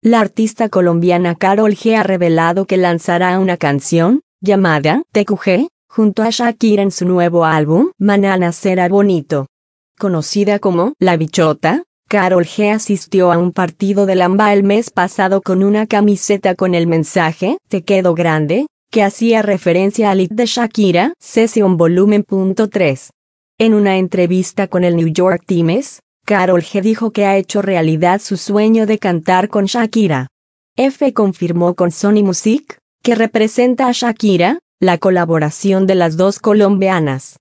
La artista colombiana Karol G ha revelado que lanzará una canción, llamada TQG, junto a Shakira en su nuevo álbum, Mañana será bonito. Conocida como La Bichota, Karol G asistió a un partido del AMBA el mes pasado con una camiseta con el mensaje, Te quedo grande, que hacía referencia al hit de Shakira, Session Volumen .3. En una entrevista con el New York Times, Karol G dijo que ha hecho realidad su sueño de cantar con Shakira. F confirmó con Sony Music, que representa a Shakira, la colaboración de las dos colombianas.